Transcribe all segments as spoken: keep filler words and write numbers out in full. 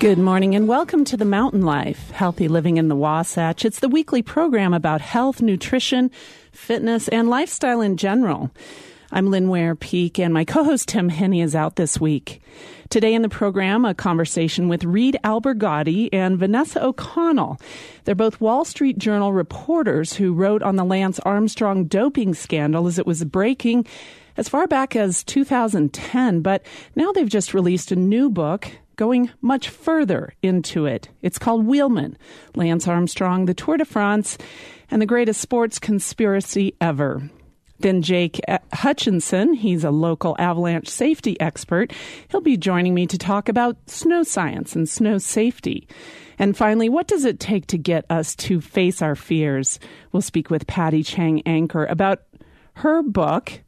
Good morning and welcome to the Mountain Life, Healthy Living in the Wasatch. It's the weekly program about health, nutrition, fitness, and lifestyle in general. I'm Lynn Ware-Peak, and my co-host Tim Henney is out this week. Today in the program, a conversation with Reid Albergotti and Vanessa O'Connell. They're both Wall Street Journal reporters who wrote on the Lance Armstrong doping scandal as it was breaking as far back as two thousand ten, but now they've just released a new book going much further into it. It's called Wheelman, Lance Armstrong, the Tour de France, and the greatest sports conspiracy ever. Then Jake Hutchinson, he's a local avalanche safety expert. He'll be joining me to talk about snow science and snow safety. And finally, what does it take to get us to face our fears? We'll speak with Patty Chang Anchor about her book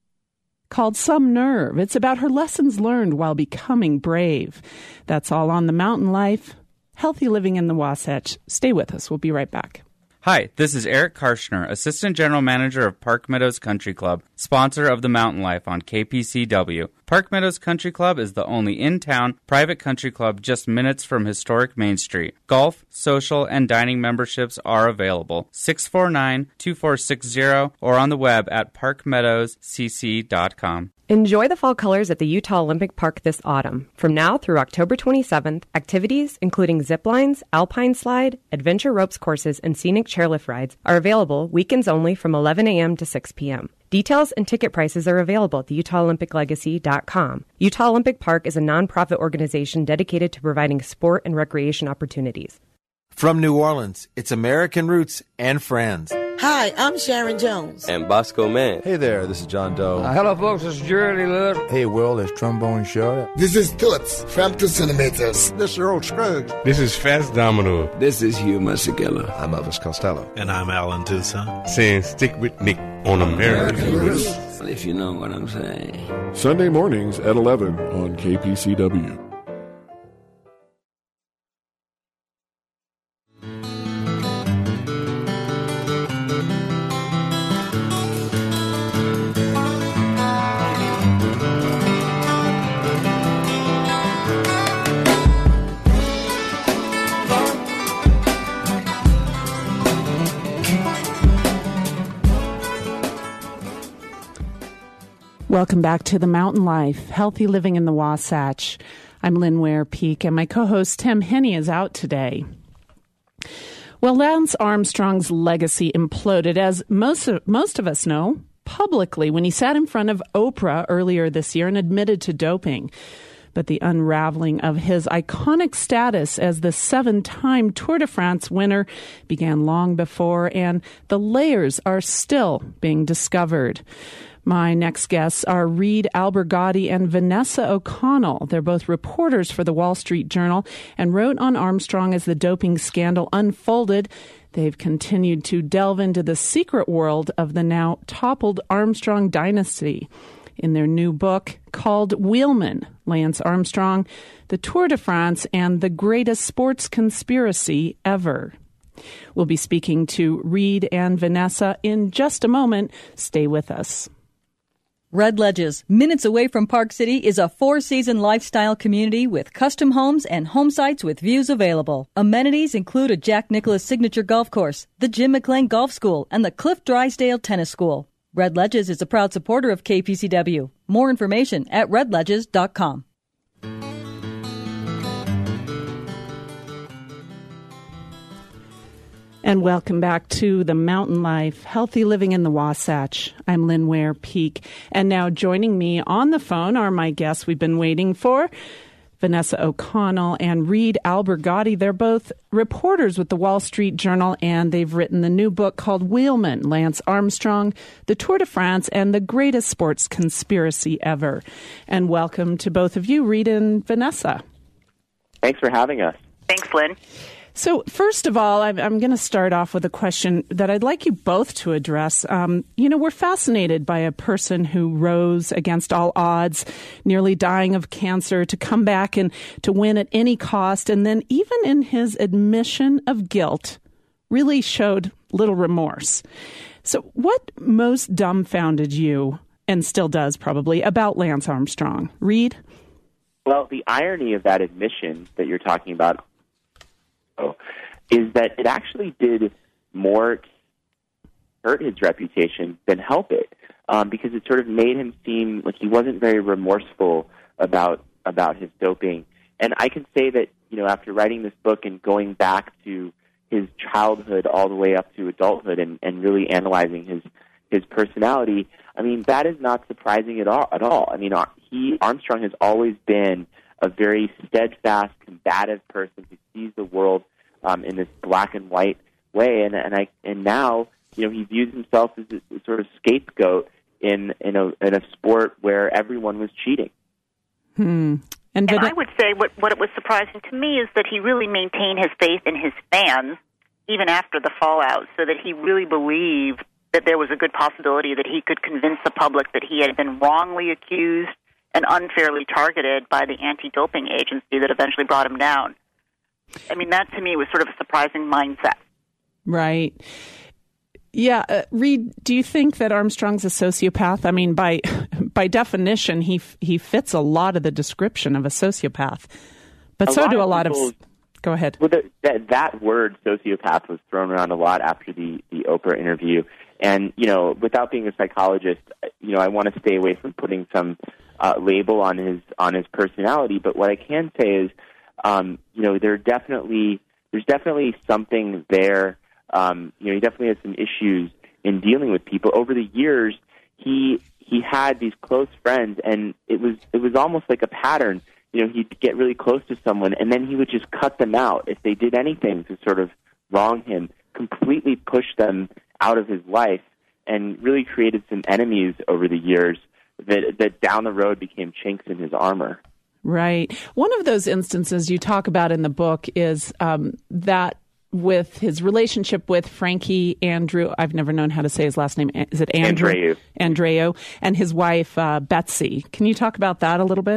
called Some Nerve. It's about her lessons learned while becoming brave. That's all on the Mountain Life, Healthy Living in the Wasatch. Stay with us. We'll be right back. Hi, this is Eric Karshner, Assistant General Manager of Park Meadows Country Club, sponsor of the Mountain Life on K P C W. Park Meadows Country Club is the only in-town private country club just minutes from historic Main Street. Golf, social, and dining memberships are available. six four nine, two four six zero or on the web at park meadows c c dot com. Enjoy the fall colors at the Utah Olympic Park this autumn. From now through October twenty-seventh, activities including zip lines, alpine slide, adventure ropes courses, and scenic chairlift rides are available weekends only from eleven a.m. to six p.m. Details and ticket prices are available at the utah olympic legacy dot com. Utah Olympic Park is a nonprofit organization dedicated to providing sport and recreation opportunities. From New Orleans, it's American Roots and Friends. Hi, I'm Sharon Jones. And Bosco Man. Hey there, this is John Doe. Uh, hello, folks, this is Jerry Lewis. Hey, Will, it's Trombone Short. This is Phillips from Two Centimeters. This is Earl Scruggs. This is Fats Domino. This is Hugh Masekela. I'm Elvis Costello. And I'm Alan Tucson. Saying stick with Nick on American Roots. If you know what I'm saying. Sunday mornings at eleven on K P C W. Welcome back to the Mountain Life, Healthy Living in the Wasatch. I'm Lynn Ware-Peak, and my co-host Tim Henney is out today. Well, Lance Armstrong's legacy imploded, as most of, most of us know, publicly when he sat in front of Oprah earlier this year and admitted to doping. But the unraveling of his iconic status as the seven-time Tour de France winner began long before, and the layers are still being discovered. My next guests are Reid Albergotti and Vanessa O'Connell. They're both reporters for the Wall Street Journal and wrote on Armstrong as the doping scandal unfolded. They've continued to delve into the secret world of the now toppled Armstrong dynasty in their new book called Wheelman, Lance Armstrong, the Tour de France, and the greatest sports conspiracy ever. We'll be speaking to Reid and Vanessa in just a moment. Stay with us. Red Ledges, minutes away from Park City, is a four-season lifestyle community with custom homes and home sites with views available. Amenities include a Jack Nicklaus signature golf course, the Jim McLean Golf School, and the Cliff Drysdale Tennis School. Red Ledges is a proud supporter of K P C W. More information at red ledges dot com. And welcome back to the Mountain Life, Healthy Living in the Wasatch. I'm Lynn Ware-Peak. And now joining me on the phone are my guests we've been waiting for, Vanessa O'Connell and Reid Albergotti. They're both reporters with the Wall Street Journal, and they've written the new book called Wheelman, Lance Armstrong, the Tour de France, and the greatest sports conspiracy ever. And welcome to both of you, Reid and Vanessa. Thanks for having us. Thanks, Lynn. So first of all, I'm, I'm going to start off with a question that I'd like you both to address. Um, you know, we're fascinated by a person who rose against all odds, nearly dying of cancer, to come back and to win at any cost. And then even in his admission of guilt, really showed little remorse. So what most dumbfounded you, and still does probably, about Lance Armstrong? Reid? Well, the irony of that admission that you're talking about is that it actually did more to hurt his reputation than help it, um, because it sort of made him seem like he wasn't very remorseful about about his doping. And I can say that, you know, after writing this book and going back to his childhood all the way up to adulthood and, and really analyzing his his personality, I mean, that is not surprising at all. At all. I mean, he Armstrong has always been a very steadfast, combative person who sees the world um, in this black and white way, and and I and now, you know, he views himself as a sort of scapegoat in in a in a sport where everyone was cheating. Hmm. And, and I would say what what was surprising to me is that he really maintained his faith in his fans even after the fallout, so that he really believed that there was a good possibility that he could convince the public that he had been wrongly accused and unfairly targeted by the anti-doping agency that eventually brought him down. I mean, that to me was sort of a surprising mindset. Right. Yeah, uh, Reed, do you think that Armstrong's a sociopath? I mean, by by definition, he he fits a lot of the description of a sociopath. But a so do a lot people, of... Go ahead. Well, the, that, that word sociopath was thrown around a lot after the, the Oprah interview. And, you know, without being a psychologist, you know, I want to stay away from putting some uh, label on his on his personality. But what I can say is, um, you know, there definitely there's definitely something there. Um, you know, he definitely had some issues in dealing with people over the years. He he had these close friends, and it was it was almost like a pattern. You know, he'd get really close to someone, and then he would just cut them out if they did anything to sort of wrong him. Completely push them out of his life, and really created some enemies over the years that that down the road became chinks in his armor. Right. One of those instances you talk about in the book is um, that. with his relationship with Frankie Andrew, I've never known how to say his last name. Is it Andrew? Andreu. Andreu, and his wife, uh, Betsy. Can you talk about that a little bit?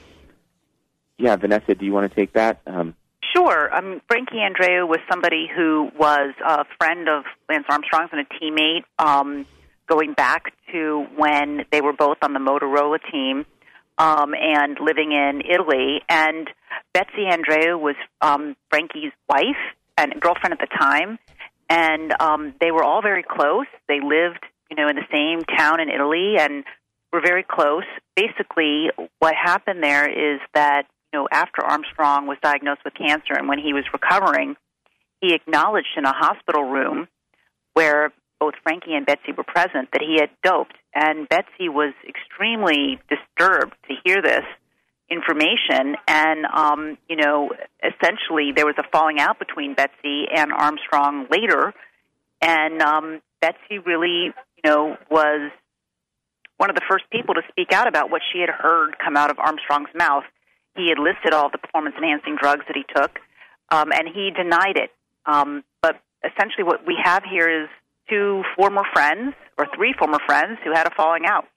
Yeah, Vanessa, do you want to take that? Um, sure. Um, Frankie Andreu was somebody who was a friend of Lance Armstrong's and a teammate um, going back to when they were both on the Motorola team um, and living in Italy. And Betsy Andreu was um, Frankie's wife and girlfriend at the time, and um, they were all very close. They lived, you know, in the same town in Italy and were very close. Basically, what happened there is that, you know, after Armstrong was diagnosed with cancer and when he was recovering, he acknowledged in a hospital room where both Frankie and Betsy were present that he had doped, and Betsy was extremely disturbed to hear this information, and, um, you know, essentially there was a falling out between Betsy and Armstrong later, and um, Betsy really, you know, was one of the first people to speak out about what she had heard come out of Armstrong's mouth. He had listed all the performance-enhancing drugs that he took, um, and he denied it. Um, but essentially what we have here is two former friends, or three former friends, who had a falling out.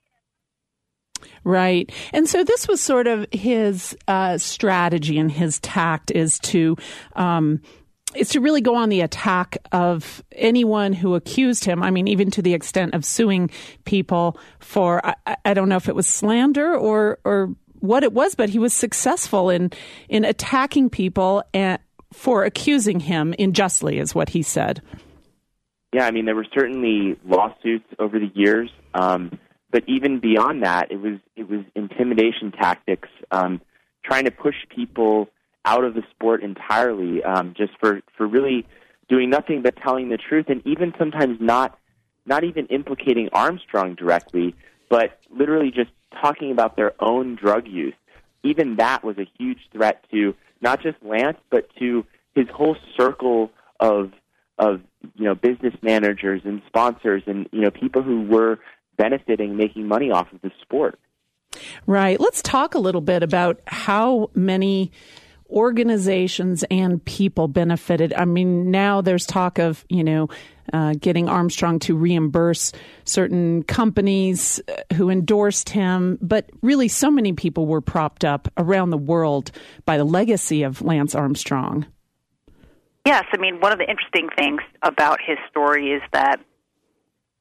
Right. And so this was sort of his uh, strategy and his tact is to um, is to really go on the attack of anyone who accused him. I mean, even to the extent of suing people for, I, I don't know if it was slander or or what it was, but he was successful in, in attacking people and, for accusing him unjustly, is what he said. Yeah, I mean, there were certainly lawsuits over the years. Um But even beyond that, it was it was intimidation tactics, um, trying to push people out of the sport entirely, um, just for, for really doing nothing but telling the truth, and even sometimes not not even implicating Armstrong directly, but literally just talking about their own drug use. Even that was a huge threat to not just Lance, but to his whole circle of of you know business managers and sponsors and you know people who were benefiting, making money off of the sport. Right. Let's talk a little bit about how many organizations and people benefited. I mean, now there's talk of, you know, uh, getting Armstrong to reimburse certain companies who endorsed him, but really so many people were propped up around the world by the legacy of Lance Armstrong. Yes. I mean, one of the interesting things about his story is that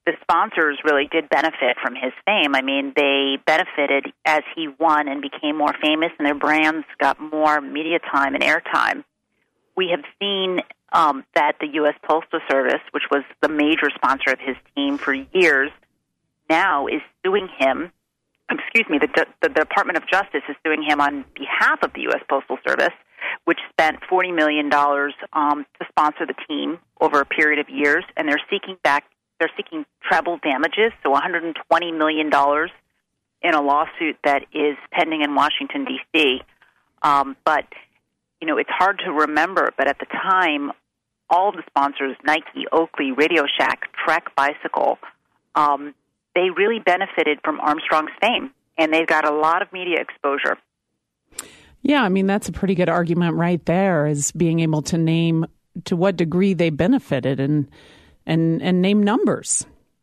the sponsors really did benefit from his fame. I mean, they benefited as he won and became more famous, and their brands got more media time and airtime. We have seen um, that the U S Postal Service, which was the major sponsor of his team for years, now is suing him. Excuse me, the, the Department of Justice is suing him on behalf of the U S Postal Service, which spent forty million dollars um, to sponsor the team over a period of years, and they're seeking back. They're seeking treble damages, so one hundred twenty million dollars in a lawsuit that is pending in Washington, D C Um, but, you know, it's hard to remember, but at the time, all of the sponsors, Nike, Oakley, Radio Shack, Trek Bicycle, um, they really benefited from Armstrong's fame, and they've got a lot of media exposure. Yeah, I mean, that's a pretty good argument right there, is being able to name to what degree they benefited and and, and name numbers.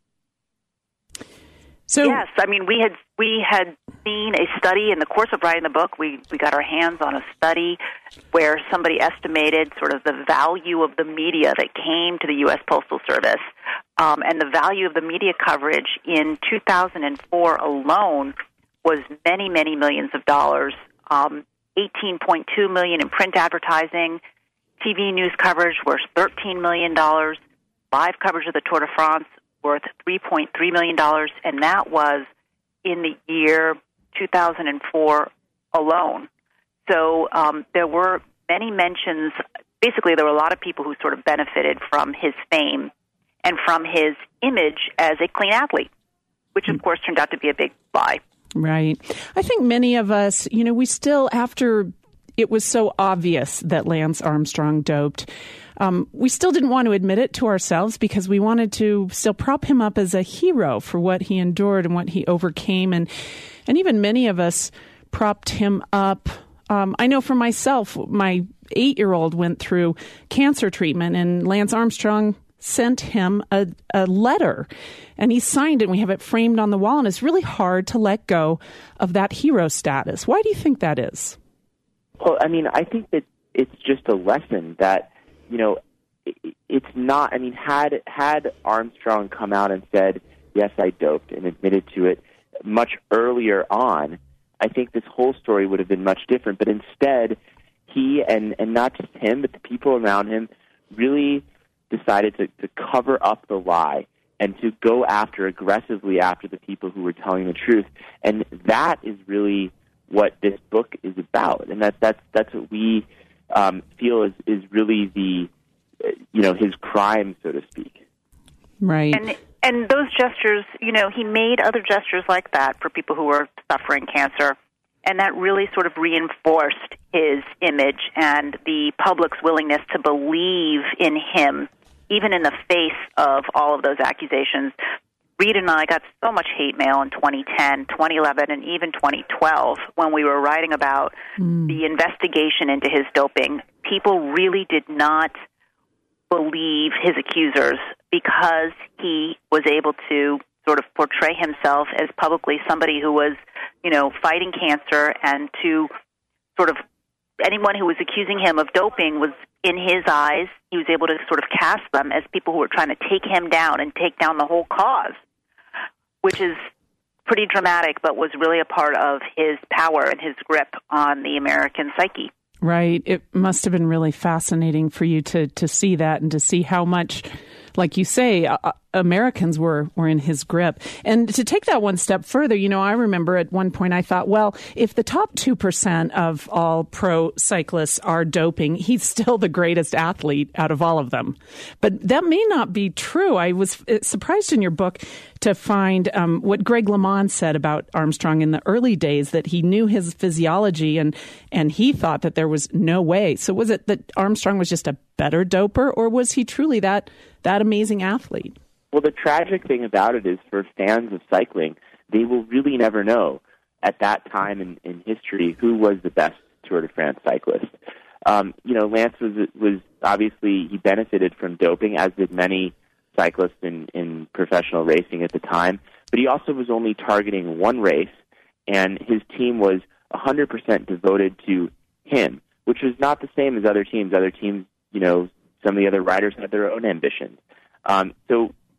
So yes, I mean, we had we had seen a study in the course of writing the book. We we got our hands on a study where somebody estimated sort of the value of the media that came to the U S Postal Service, um, and the value of the media coverage in two thousand four alone was many, many millions of dollars. Um, eighteen point two million dollars in print advertising, T V news coverage worth thirteen million dollars, live coverage of the Tour de France worth three point three million dollars, and that was in the year two thousand four alone. So um, there were many mentions. Basically, there were a lot of people who sort of benefited from his fame and from his image as a clean athlete, which, of course, turned out to be a big lie. Right. I think many of us, you know, we still, after it was so obvious that Lance Armstrong doped, um, we still didn't want to admit it to ourselves because we wanted to still prop him up as a hero for what he endured and what he overcame. And, and even many of us propped him up. Um, I know for myself, my eight-year-old went through cancer treatment, and Lance Armstrong sent him a, a letter, and he signed it, and we have it framed on the wall, and it's really hard to let go of that hero status. Why do you think that is? Well, I mean, I think that it's just a lesson that, you know, it, it's not, I mean, had had Armstrong come out and said, yes, I doped, and admitted to it much earlier on, I think this whole story would have been much different. But instead, he, and, and not just him, but the people around him, really decided to, to cover up the lie and to go after aggressively after the people who were telling the truth. And that is really what this book is about. And that, that's, that's what we um, feel is, is really the, you know, his crime, so to speak. Right. And, and those gestures, you know, he made other gestures like that for people who were suffering cancer. And that really sort of reinforced his image and the public's willingness to believe in him, even in the face of all of those accusations. Reed and I got so much hate mail in twenty ten, twenty eleven, and even twenty twelve when we were writing about mm. the investigation into his doping. People really did not believe his accusers because he was able to sort of portray himself as publicly somebody who was, you know, fighting cancer, and to sort of anyone who was accusing him of doping was, in his eyes, he was able to sort of cast them as people who were trying to take him down and take down the whole cause, which is pretty dramatic, but was really a part of his power and his grip on the American psyche. Right. It must have been really fascinating for you to, to see that and to see how much, like you say, uh, Americans were, were in his grip. And to take that one step further, you know, I remember at one point I thought, well, if the top two percent of all pro cyclists are doping, he's still the greatest athlete out of all of them. But that may not be true. I was surprised in your book to find um, what Greg LeMond said about Armstrong in the early days, that he knew his physiology and, and he thought that there was no way. So was it that Armstrong was just a better doper, or was he truly that that amazing athlete? Well, the tragic thing about it is, for fans of cycling, they will really never know at that time in, in history who was the best Tour de France cyclist. Um, you know, Lance was was obviously, he benefited from doping, as did many cyclists in, in professional racing at the time. But he also was only targeting one race, and his team was one hundred percent devoted to him, which was not the same as other teams. Other teams, you know, some of the other riders had their own ambitions. Um, so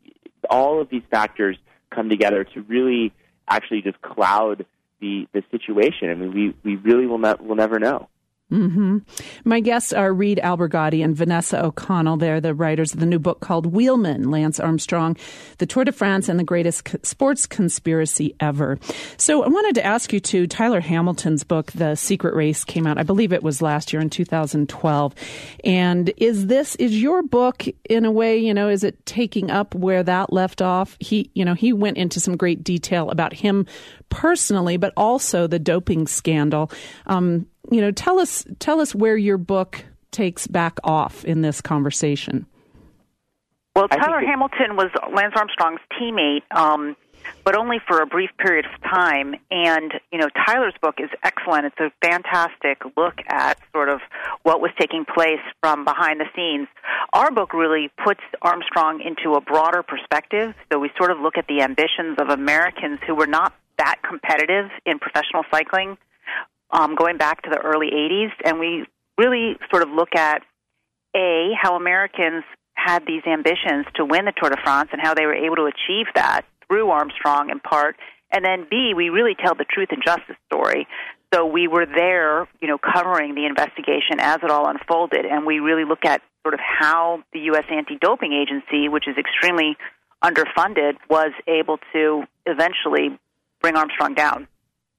all of these factors come together to really actually just cloud the, the situation. I mean, we, we really will not will never know. Mm-hmm. My guests are Reed Albergotti and Vanessa O'Connell. They're the writers of the new book called Wheelman, Lance Armstrong, the Tour de France, and the Greatest Sports Conspiracy Ever. So I wanted to ask you too, Tyler Hamilton's book, The Secret Race, came out, I believe it was last year in two thousand twelve. And is this, is your book in a way, you know, is it taking up where that left off? He, you know, he went into some great detail about him personally, but also the doping scandal. Um, You know, tell us tell us where your book takes back off in this conversation. Well, Tyler Hamilton was Lance Armstrong's teammate, um, but only for a brief period of time. And, you know, Tyler's book is excellent. It's a fantastic look at sort of what was taking place from behind the scenes. Our book really puts Armstrong into a broader perspective. So we sort of look at the ambitions of Americans who were not that competitive in professional cycling, Um, going back to the early eighties, and we really sort of look at, A, how Americans had these ambitions to win the Tour de France and how they were able to achieve that through Armstrong in part, and then, B, we really tell the truth and justice story. So we were there, you know, covering the investigation as it all unfolded, and we really look at sort of how the U S Anti-Doping Agency, which is extremely underfunded, was able to eventually bring Armstrong down.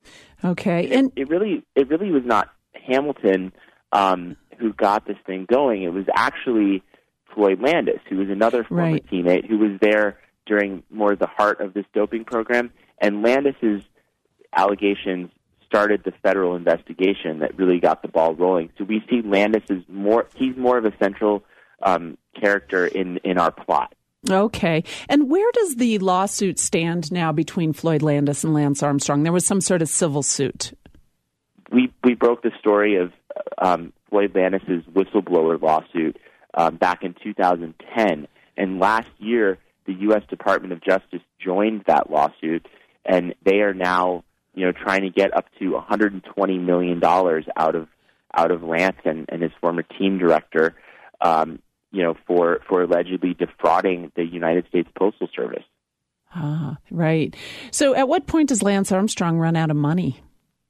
Okay, and it, it really, it really was not Hamilton um, who got this thing going. It was actually Floyd Landis, who was another former right. teammate who was there during more the heart of this doping program. And Landis's allegations started the federal investigation that really got the ball rolling. So we see Landis as more; he's more of a central um, character in in our plot. Okay. And where does the lawsuit stand now between Floyd Landis and Lance Armstrong? There was some sort of civil suit. We we broke the story of um, Floyd Landis's whistleblower lawsuit um, back in two thousand ten. And last year, the U S Department of Justice joined that lawsuit, and they are now, you know, trying to get up to one hundred twenty million dollars out of out of Lance and, and his former team director, um, you know, for, for allegedly defrauding the United States Postal Service. Ah, right. So at what point does Lance Armstrong run out of money?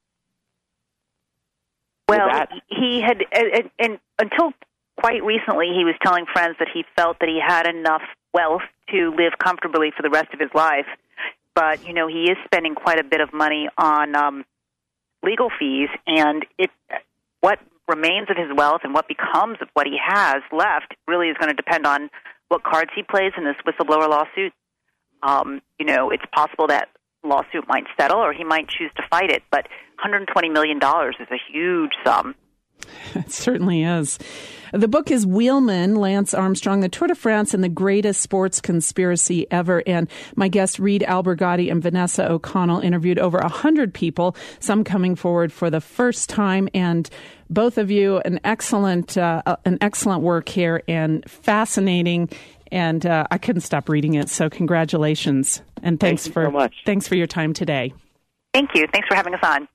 Well, well that... he had, and, and until quite recently, he was telling friends that he felt that he had enough wealth to live comfortably for the rest of his life. But, you know, he is spending quite a bit of money on um, legal fees, and it what remains of his wealth and what becomes of what he has left really is going to depend on what cards he plays in this whistleblower lawsuit. Um, you know, it's possible that lawsuit might settle or he might choose to fight it, but one hundred twenty million dollars is a huge sum. It certainly is. The book is Wheelman, Lance Armstrong, the Tour de France, and the Greatest Sports Conspiracy Ever. And my guests, Reed Albergotti and Vanessa O'Connell, interviewed over one hundred people, some coming forward for the first time. And both of you, an excellent, uh, an excellent work here and fascinating. And uh, I couldn't stop reading it. So congratulations. And thanks Thank you for so much. Thanks for your time today. Thank you. Thanks for having us on.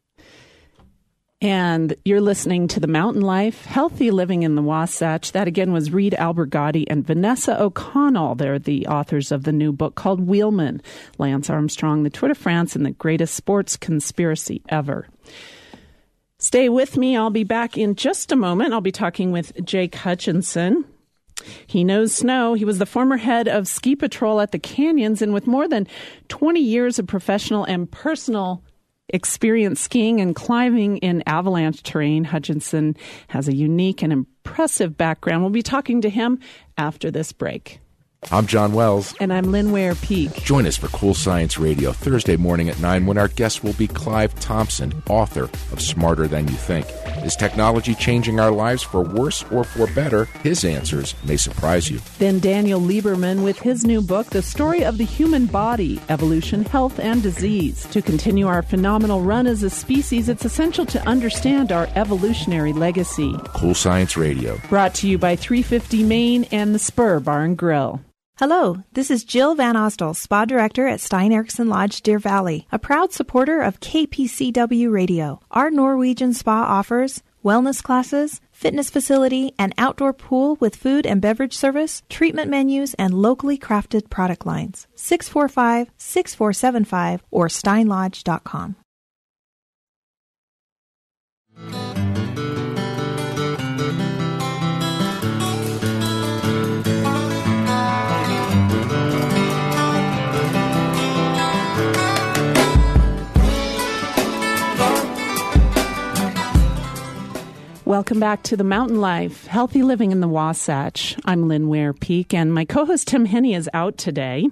And you're listening to The Mountain Life, Healthy Living in the Wasatch. That, again, was Reed Albergotti and Vanessa O'Connell. They're the authors of the new book called Wheelman, Lance Armstrong, the Tour de France, and the Greatest Sports Conspiracy Ever. Stay with me. I'll be back in just a moment. I'll be talking with Jake Hutchinson. He knows snow. He was the former head of ski patrol at the Canyons, and with more than twenty years of professional and personal experience skiing and climbing in avalanche terrain, Hutchinson has a unique and impressive background. We'll be talking to him after this break. I'm John Wells. And I'm Lynn Ware Peak. Join us for Cool Science Radio Thursday morning at nine when our guest will be Clive Thompson, author of Smarter Than You Think. Is technology changing our lives for worse or for better? His answers may surprise you. Then Daniel Lieberman with his new book, The Story of the Human Body, Evolution, Health, and Disease. To continue our phenomenal run as a species, it's essential to understand our evolutionary legacy. Cool Science Radio. Brought to you by three fifty Main and the Spur Bar and Grill. Hello, this is Jill Van Ostel, Spa Director at Stein Eriksen Lodge, Deer Valley, a proud supporter of K P C W Radio. Our Norwegian spa offers wellness classes, fitness facility, an outdoor pool with food and beverage service, treatment menus, and locally crafted product lines. six four five, six four seven five or stein lodge dot com. Welcome back to the Mountain Life, Healthy Living in the Wasatch. I'm Lynn Ware Peak, and my co-host Tim Henney is out today.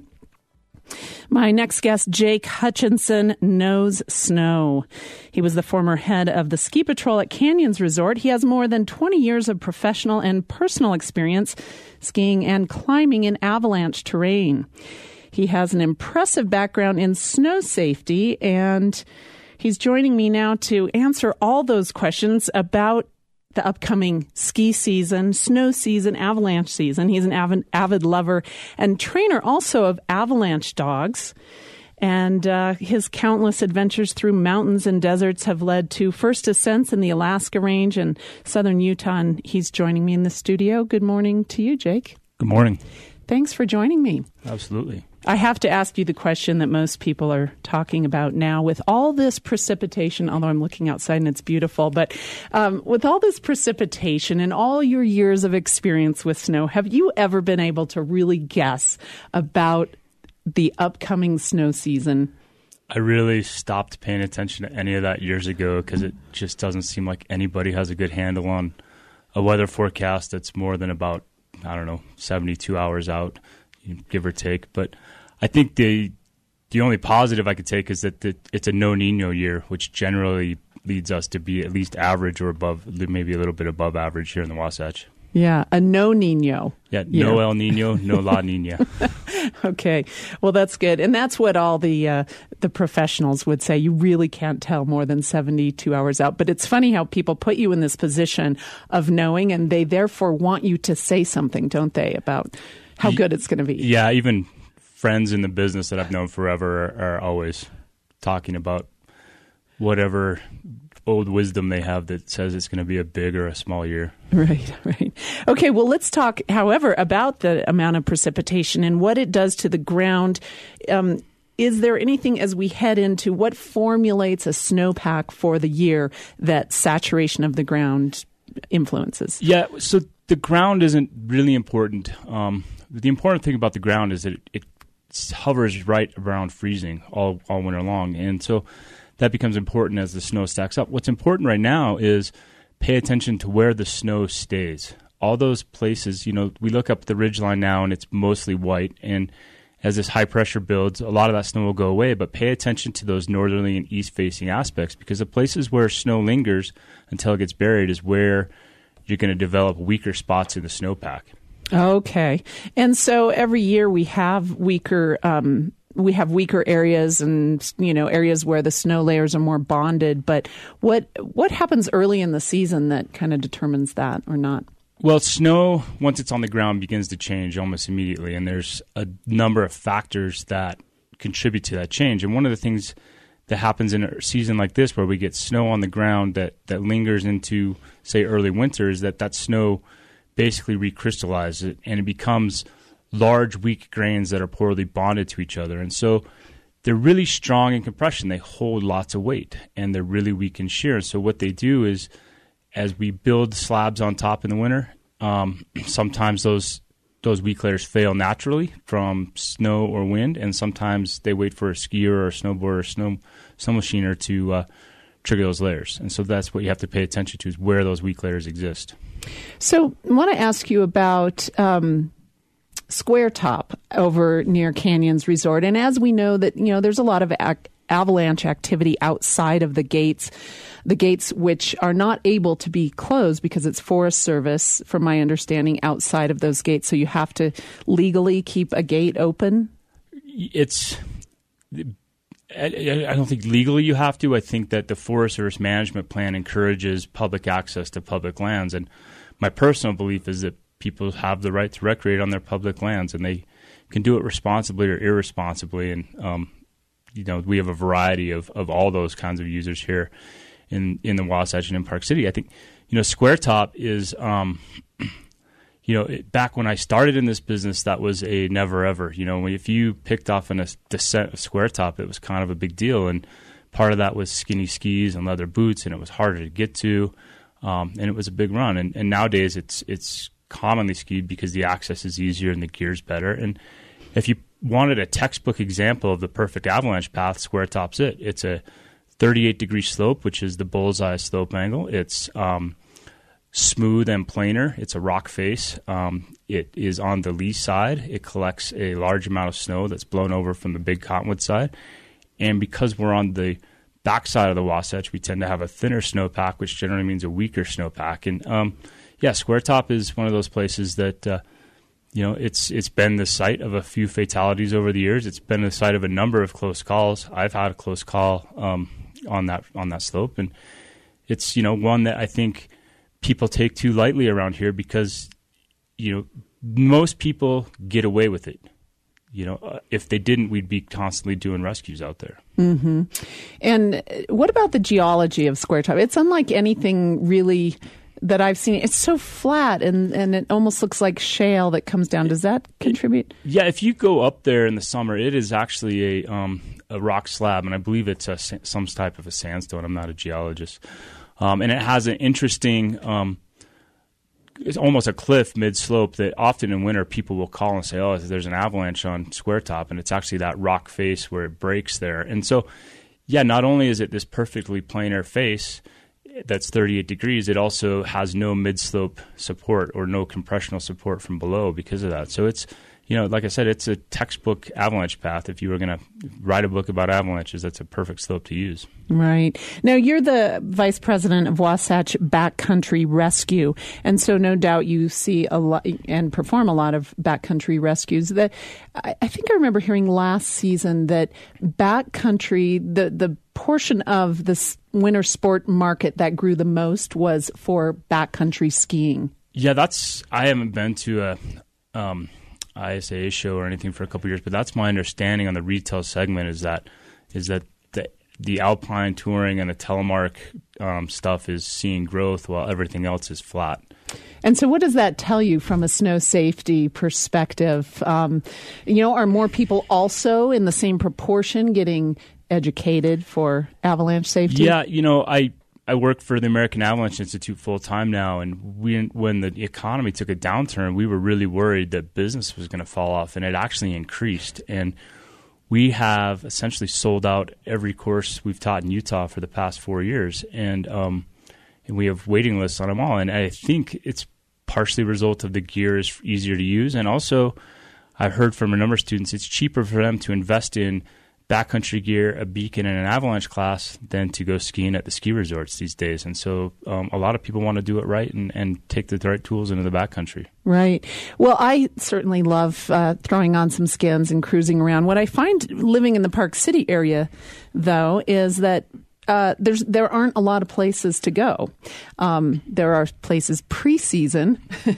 My next guest, Jake Hutchinson, knows snow. He was the former head of the ski patrol at Canyons Resort. He has more than twenty years of professional and personal experience skiing and climbing in avalanche terrain. He has an impressive background in snow safety, and he's joining me now to answer all those questions about the upcoming ski season, snow season, avalanche season. He's an avid, avid lover and trainer also of avalanche dogs. And uh, his countless adventures through mountains and deserts have led to first ascents in the Alaska Range and southern Utah. And he's joining me in the studio. Good morning to you, Jake. Good morning. Thanks for joining me. Absolutely. I have to ask you the question that most people are talking about now with all this precipitation, although I'm looking outside and it's beautiful, but um, with all this precipitation and all your years of experience with snow, have you ever been able to really guess about the upcoming snow season? I really stopped paying attention to any of that years ago because it just doesn't seem like anybody has a good handle on a weather forecast that's more than about, I don't know, seventy-two hours out, give or take. But I think the the only positive I could take is that the, it's a no Nino year, which generally leads us to be at least average or above, maybe a little bit above average here in the Wasatch. Yeah, a no Nino. Yeah, no yeah. El Nino, no La Nina. Okay, well, that's good. And that's what all the uh, the professionals would say. You really can't tell more than seventy-two hours out. But it's funny how people put you in this position of knowing, and they therefore want you to say something, don't they, about how good it's going to be. Yeah, even friends in the business that I've known forever are, are always talking about whatever old wisdom they have that says it's going to be a big or a small year. Right, right. Okay, well, let's talk, however, about the amount of precipitation and what it does to the ground. Um, is there anything as we head into what formulates a snowpack for the year that saturation of the ground influences? Yeah, so the ground isn't really important. Um, the important thing about the ground is that it, it hovers right around freezing all, all winter long. And so that becomes important as the snow stacks up. What's important right now is pay attention to where the snow stays. All those places, you know, we look up the ridgeline now and it's mostly white. And as this high pressure builds, a lot of that snow will go away. But pay attention to those northerly and east facing aspects, because the places where snow lingers until it gets buried is where you're going to develop weaker spots in the snowpack. Okay. And so every year we have weaker um we have weaker areas and, you know, areas where the snow layers are more bonded. But what what happens early in the season that kind of determines that or not? Well, snow, once it's on the ground, begins to change almost immediately. And there's a number of factors that contribute to that change. And one of the things that happens in a season like this where we get snow on the ground that, that lingers into, say, early winter is that that snow basically recrystallizes and it becomes large, weak grains that are poorly bonded to each other. And so they're really strong in compression. They hold lots of weight, and they're really weak in shear. And so what they do is, as we build slabs on top in the winter, um, sometimes those those weak layers fail naturally from snow or wind, and sometimes they wait for a skier or a snowboarder or a snow, snow machiner to uh, trigger those layers. And so that's what you have to pay attention to, is where those weak layers exist. So I want to ask you about um, Square Top over near Canyons Resort. And as we know that, you know, there's a lot of ac- avalanche activity outside of the gates, the gates which are not able to be closed because it's Forest Service, from my understanding, outside of those gates. So you have to legally keep a gate open? It's... I don't think legally you have to. I think that the Forest Service management plan encourages public access to public lands. And my personal belief is that people have the right to recreate on their public lands, and they can do it responsibly or irresponsibly. And, um, you know, we have a variety of, of all those kinds of users here in, in the Wasatch and in Park City. I think, you know, Square Top is, um, you know, it, back when I started in this business, that was a never ever. You know, if you picked off an, a descent of Square Top, it was kind of a big deal. And part of that was skinny skis and leather boots, and it was harder to get to. Um, and it was a big run. And, and nowadays it's it's commonly skied because the access is easier and the gear's better. And if you wanted a textbook example of the perfect avalanche path, Square Top's it. It's a thirty-eight degree slope, which is the bullseye slope angle. It's um, smooth and planar. It's a rock face. Um, it is on the lee side. It collects a large amount of snow that's blown over from the big cottonwood side. And because we're on the backside of the Wasatch, we tend to have a thinner snowpack, which generally means a weaker snowpack. And um, yeah, Square Top is one of those places that uh, you know it's it's been the site of a few fatalities over the years. It's been the site of a number of close calls. I've had a close call um, on that on that slope, and it's you know one that I think people take too lightly around here because you know most people get away with it. You know, uh, if they didn't, we'd be constantly doing rescues out there. Mm-hmm. And what about the geology of Square Top? It's unlike anything really that I've seen. It's so flat, and, and it almost looks like shale that comes down. Does that contribute? Yeah, if you go up there in the summer, it is actually a um, a rock slab, and I believe it's a, some type of a sandstone. I'm not a geologist. Um, and it has an interesting... Um, it's almost a cliff mid-slope that often in winter people will call and say, oh, there's an avalanche on Square Top, and it's actually that rock face where it breaks there. And so, yeah, not only is it this perfectly planar face that's thirty-eight degrees, it also has no mid-slope support or no compressional support from below because of that. So it's, you know, like I said, it's a textbook avalanche path. If you were going to write a book about avalanches, that's a perfect slope to use. Right. Now, you're the vice president of Wasatch Backcountry Rescue, and so no doubt you see a lot and perform a lot of backcountry rescues. That I, I think I remember hearing last season that backcountry, the the portion of the winter sport market that grew the most was for backcountry skiing. Yeah, that's. I haven't been to a um, I S A show or anything for a couple of years, but that's my understanding on the retail segment is that is that the the alpine touring and the telemark um, stuff is seeing growth while everything else is flat. And so what does that tell you from a snow safety perspective? Um, you know, are more people also in the same proportion getting educated for avalanche safety? Yeah, you know, I, I work for the American Avalanche Institute full-time now, and we, when the economy took a downturn, we were really worried that business was going to fall off, and it actually increased. And we have essentially sold out every course we've taught in Utah for the past four years, and um, and we have waiting lists on them all. And I think it's partially a result of the gear is easier to use, and also I've heard from a number of students it's cheaper for them to invest in backcountry gear, a beacon, and an avalanche class than to go skiing at the ski resorts these days. And so um, a lot of people want to do it right and, and take the right tools into the backcountry. Right. Well, I certainly love uh, throwing on some skins and cruising around. What I find living in the Park City area, though, is that Uh, there's there aren't a lot of places to go. Um, there are places pre-season,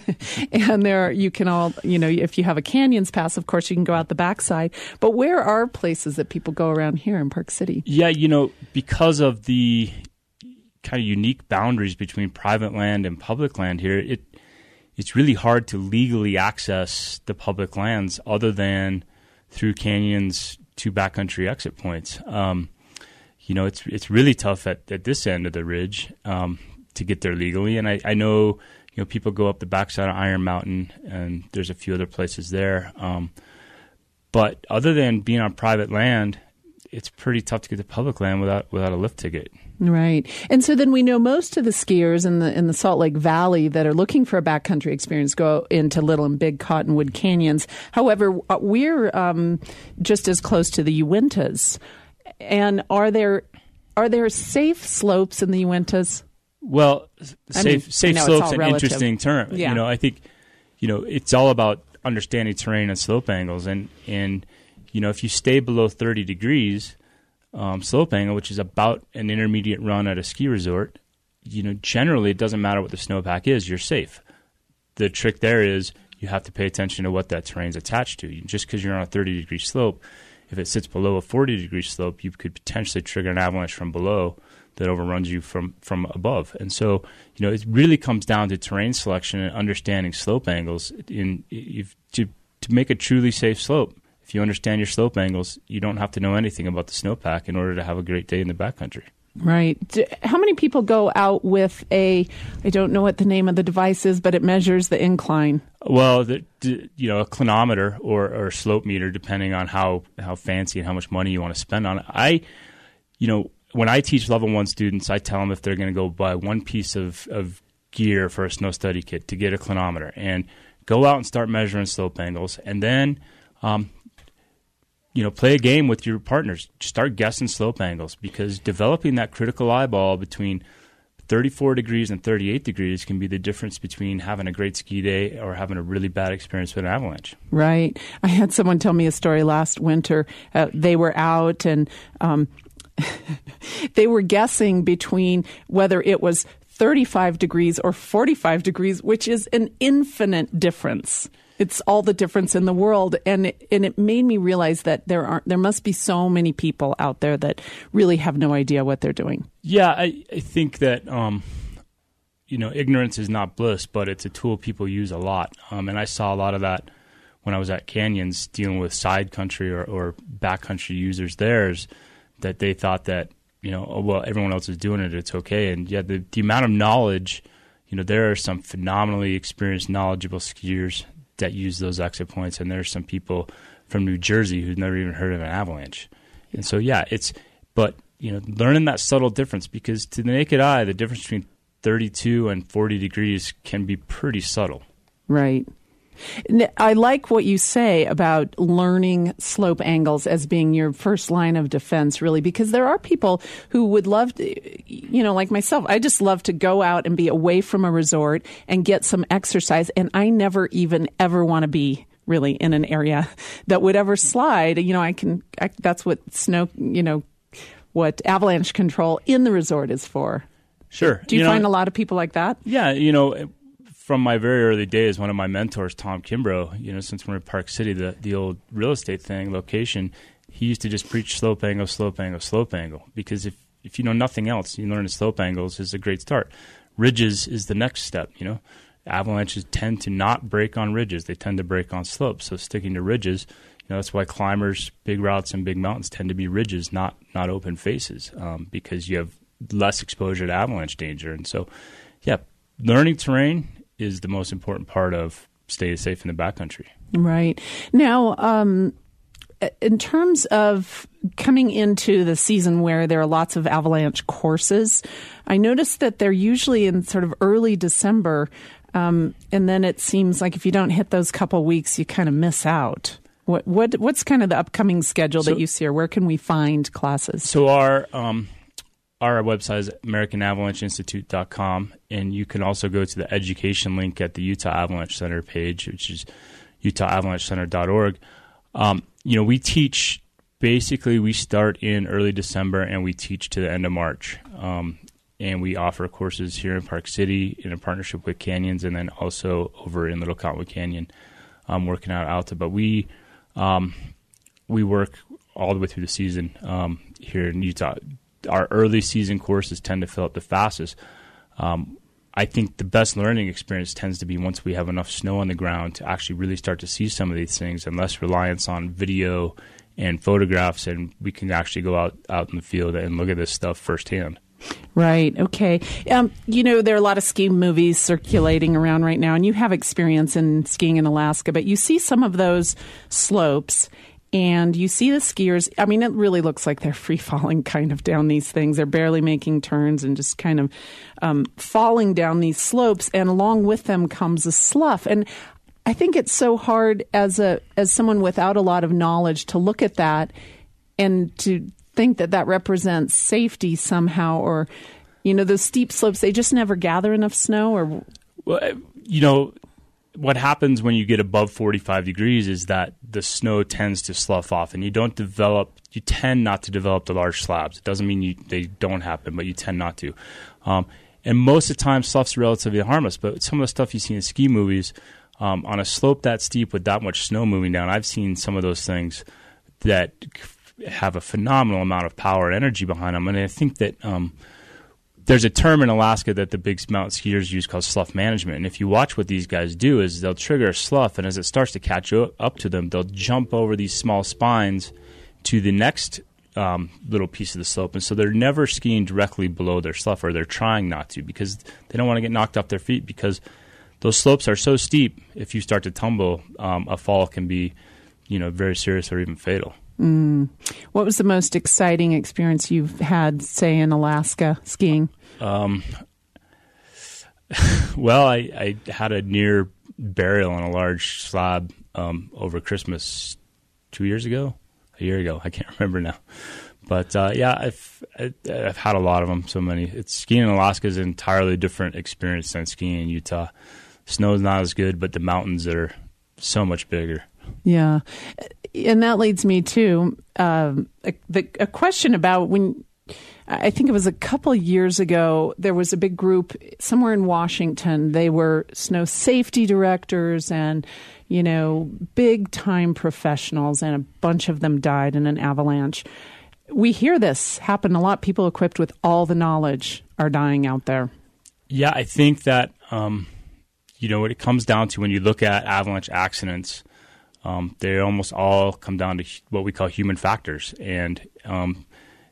and there are, you can all you know if you have a Canyons pass, of course you can go out the backside. But where are places that people go around here in Park City? Yeah, you know, because of the kind of unique boundaries between private land and public land here, it it's really hard to legally access the public lands other than through canyons to backcountry exit points. Um, You know, it's it's really tough at, at this end of the ridge um, to get there legally. And I, I know, you know, people go up the backside of Iron Mountain, and there's a few other places there. Um, but other than being on private land, it's pretty tough to get to public land without without a lift ticket. Right. And so then we know most of the skiers in the in the Salt Lake Valley that are looking for a backcountry experience go into Little and Big Cottonwood Canyons. However, we're um, just as close to the Uintas. And are there are there safe slopes in the Uintas? Well, safe I mean, safe slopes is an interesting term. Yeah. You know, I think you know it's all about understanding terrain and slope angles, and and you know if you stay below thirty degrees um, slope angle, which is about an intermediate run at a ski resort, you know generally it doesn't matter what the snowpack is, you're safe. The trick there is you have to pay attention to what that terrain's attached to. Just because you're on a thirty degree slope, if it sits below a forty degree slope, you could potentially trigger an avalanche from below that overruns you from, from above. And so, you know, it really comes down to terrain selection and understanding slope angles. In if, to to make a truly safe slope, if you understand your slope angles, you don't have to know anything about the snowpack in order to have a great day in the backcountry. Right. How many people go out with a, I don't know what the name of the device is, but it measures the incline? Well, the, you know, a clinometer or, or a slope meter, depending on how, how fancy and how much money you want to spend on it. I, you know, when I teach level one students, I tell them if they're going to go buy one piece of, of gear for a snow study kit to get a clinometer and go out and start measuring slope angles, and then, um, you know, play a game with your partners. Start guessing slope angles, because developing that critical eyeball between thirty-four degrees and thirty-eight degrees can be the difference between having a great ski day or having a really bad experience with an avalanche. Right. I had someone tell me a story last winter. Uh, they were out and um, they were guessing between whether it was thirty-five degrees or forty-five degrees, which is an infinite difference. It's all the difference in the world, and it, and it made me realize that there aren't there must be so many people out there that really have no idea what they're doing. Yeah, I, I think that um, you know, ignorance is not bliss, but it's a tool people use a lot, um, and I saw a lot of that when I was at Canyons dealing with side country or, or backcountry users. Theirs that they thought that, you know, oh, well, everyone else is doing it, it's okay, and yeah, the the amount of knowledge, you know, there are some phenomenally experienced, knowledgeable skiers that use those exit points, and there's some people from New Jersey who've never even heard of an avalanche. And so, yeah, it's, but, you know, learning that subtle difference, because to the naked eye, the difference between thirty-two and forty degrees can be pretty subtle. Right. I like what you say about learning slope angles as being your first line of defense, really, because there are people who would love to, you know, like myself, I just love to go out and be away from a resort and get some exercise. And I never even ever want to be really in an area that would ever slide. You know, I can, I, that's what snow, you know, what avalanche control in the resort is for. Sure. Do you, you find know, a lot of people like that? Yeah. You know, from my very early days, one of my mentors, Tom Kimbrough, you know, since we're in Park City, the, the old real estate thing, location, he used to just preach slope angle, slope angle, slope angle. Because if, if you know nothing else, you learn the slope angles is a great start. Ridges is the next step, you know. Avalanches tend to not break on ridges. They tend to break on slopes. So sticking to ridges, you know, that's why climbers, big routes, and big mountains tend to be ridges, not, not open faces, um, because you have less exposure to avalanche danger. And so, yeah, learning terrain is the most important part of staying safe in the backcountry. Right. Now, um, in terms of coming into the season where there are lots of avalanche courses, I noticed that they're usually in sort of early December, um, and then it seems like if you don't hit those couple weeks, you kind of miss out. What what what's kind of the upcoming schedule so, that you see, or where can we find classes? So our um, our website is American Avalanche Institute dot com, and you can also go to the education link at the Utah Avalanche Center page, which is utah avalanche center dot org. Um, you know, we teach, basically we start in early December and we teach to the end of March. Um, and we offer courses here in Park City in a partnership with Canyons, and then also over in Little Cottonwood Canyon, um, working out Alta. But we um, we work all the way through the season um, here in Utah. Our early season courses tend to fill up the fastest. Um, I think the best learning experience tends to be once we have enough snow on the ground to actually really start to see some of these things, and less reliance on video and photographs, and we can actually go out, out in the field and look at this stuff firsthand. Right. Okay. Um, you know, there are a lot of ski movies circulating around right now, and you have experience in skiing in Alaska, but you see some of those slopes and you see the skiers. I mean, it really looks like they're free falling kind of down these things. They're barely making turns and just kind of um, falling down these slopes. And along with them comes a slough. And I think it's so hard as a as someone without a lot of knowledge to look at that and to think that that represents safety somehow, or, you know, those steep slopes, they just never gather enough snow, or... Well, you know, what happens when you get above forty-five degrees is that the snow tends to slough off, and you don't develop, you tend not to develop the large slabs. It doesn't mean you, they don't happen, but you tend not to. Um, and most of the time, sloughs are relatively harmless, but some of the stuff you see in ski movies, um, on a slope that steep with that much snow moving down, I've seen some of those things that have a phenomenal amount of power and energy behind them. And I think that um, there's a term in Alaska that the big mountain skiers use called slough management. And if you watch what these guys do is they'll trigger a slough, and as it starts to catch up to them, they'll jump over these small spines to the next um, little piece of the slope. And so they're never skiing directly below their slough, or they're trying not to, because they don't want to get knocked off their feet, because those slopes are so steep. If you start to tumble, um, a fall can be, you know, very serious or even fatal. Mm. What was the most exciting experience you've had, say, in Alaska skiing? Um, well, I, I had a near burial on a large slab um, over Christmas two years ago, a year ago. I can't remember now. But, uh, yeah, I've, I've had a lot of them, so many. It's, skiing in Alaska is an entirely different experience than skiing in Utah. Snow's not as good, but the mountains are so much bigger. Yeah. And that leads me to um, a, the, a question about when, I think it was a couple years ago, there was a big group somewhere in Washington. They were snow safety directors and, you know, big time professionals, and a bunch of them died in an avalanche. We hear this happen a lot. People equipped with all the knowledge are dying out there. Yeah, I think that, um, you know, what it comes down to when you look at avalanche accidents, Um, they almost all come down to what we call human factors. And um,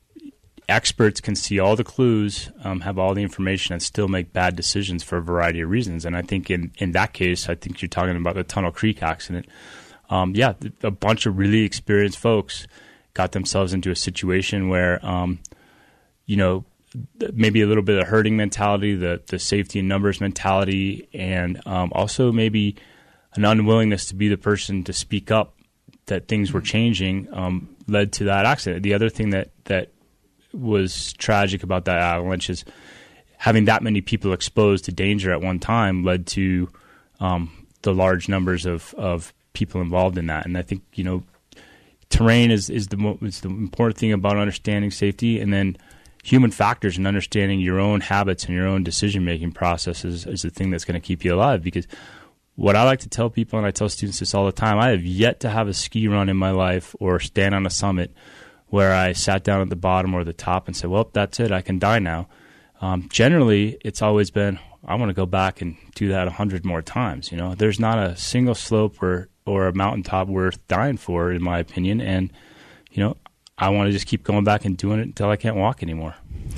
experts can see all the clues, um, have all the information, and still make bad decisions for a variety of reasons. And I think in, in that case, I think you're talking about the Tunnel Creek accident. Um, yeah, a bunch of really experienced folks got themselves into a situation where, um, you know, maybe a little bit of herding mentality, the, the safety in numbers mentality, and um, also maybe an unwillingness to be the person to speak up that things were changing um, led to that accident. The other thing that, that was tragic about that avalanche is having that many people exposed to danger at one time led to um, the large numbers of, of people involved in that. And I think, you know, terrain is, is, the mo- is the important thing about understanding safety, and then human factors and understanding your own habits and your own decision-making processes is the thing that's going to keep you alive. Because what I like to tell people, and I tell students this all the time, I have yet to have a ski run in my life or stand on a summit where I sat down at the bottom or the top and said, well, that's it, I can die now. Um, generally, it's always been, I want to go back and do that a hundred more times. You know, there's not a single slope or, or a mountaintop worth dying for, in my opinion. And, you know, I want to just keep going back and doing it until I can't walk anymore.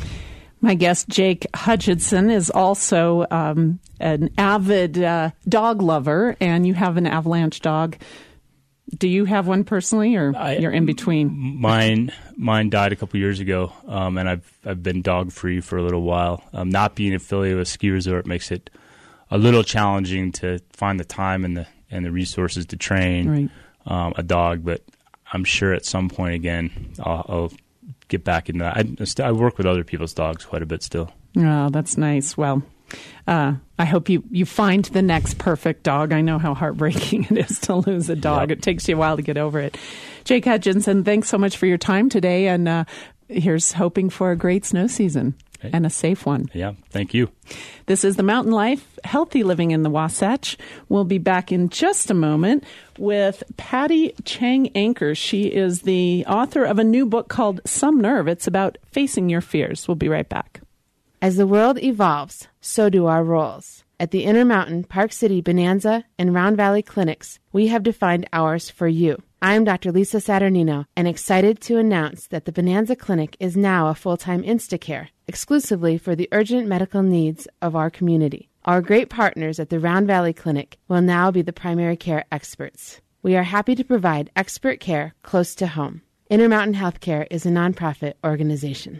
My guest, Jake Hutchinson, is also um, an avid uh, dog lover, and you have an avalanche dog. Do you have one personally, or I, you're in between? Mine, mine died a couple years ago, um, and I've I've been dog free for a little while. Um, not being affiliated with a ski resort makes it a little challenging to find the time and the and the resources to train right. um, a dog. But I'm sure at some point again, I'll. I'll get back in that. I, I work with other people's dogs quite a bit still. Oh, that's nice. Well, uh, I hope you, you find the next perfect dog. I know how heartbreaking it is to lose a dog. Yep. It takes you a while to get over it. Jake Hutchinson, thanks so much for your time today. And uh, here's hoping for a great snow season. Okay. And a safe one. Yeah, thank you. This is The Mountain Life, Healthy Living in the Wasatch. We'll be back in just a moment with Patty Chang Anker. She is the author of a new book called Some Nerve. It's about facing your fears. We'll be right back. As the world evolves, so do our roles. At the Intermountain, Park City, Bonanza, and Round Valley Clinics, we have defined ours for you. I am Doctor Lisa Saturnino, and excited to announce that the Bonanza Clinic is now a full-time Instacare, exclusively for the urgent medical needs of our community. Our great partners at the Round Valley Clinic will now be the primary care experts. We are happy to provide expert care close to home. Intermountain Healthcare is a nonprofit organization.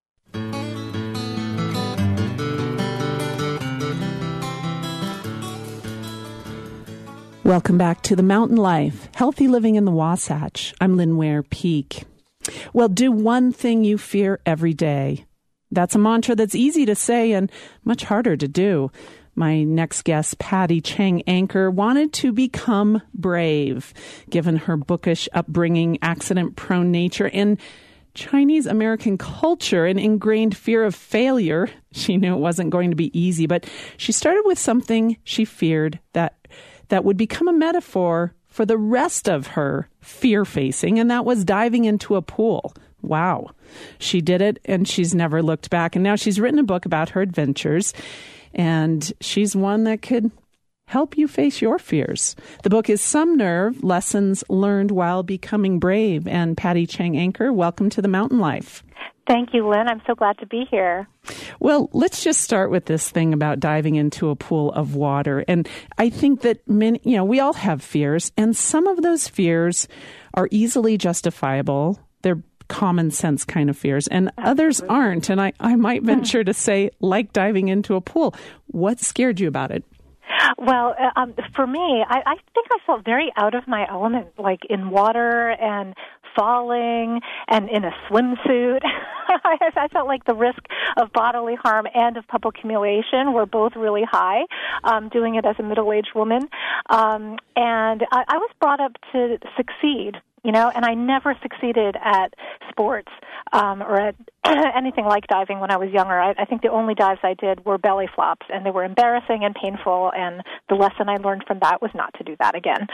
Welcome back to The Mountain Life, Healthy Living in the Wasatch. I'm Lynn Ware Peak. Well, do one thing you fear every day. That's a mantra that's easy to say and much harder to do. My next guest, Patty Chang Anker, wanted to become brave, given her bookish upbringing, accident-prone nature, and Chinese American culture, and ingrained fear of failure. She knew it wasn't going to be easy, but she started with something she feared that that would become a metaphor for the rest of her fear-facing, and that was diving into a pool. wow, she did it and she's never looked back. And now she's written a book about her adventures, and she's one that could help you face your fears. The book is Some Nerve, Lessons Learned While Becoming Brave. And Patty Chang-Anchor, welcome to the Mountain Life. Thank you, Lynn. I'm so glad to be here. Well, let's just start with this thing about diving into a pool of water. And I think that many, you know, we all have fears, and some of those fears are easily justifiable. They're common sense kind of fears, and Absolutely. Others aren't. And I, I might venture to say, like diving into a pool. What scared you about it? Well, uh, um, for me, I, I think I felt very out of my element, like in water and falling and in a swimsuit. I, I felt like the risk of bodily harm and of public humiliation were both really high, um, doing it as a middle-aged woman. Um, and I, I was brought up to succeed, you know, and I never succeeded at sports um, or at anything like diving when I was younger. I, I think the only dives I did were belly flops, and they were embarrassing and painful, and the lesson I learned from that was not to do that again.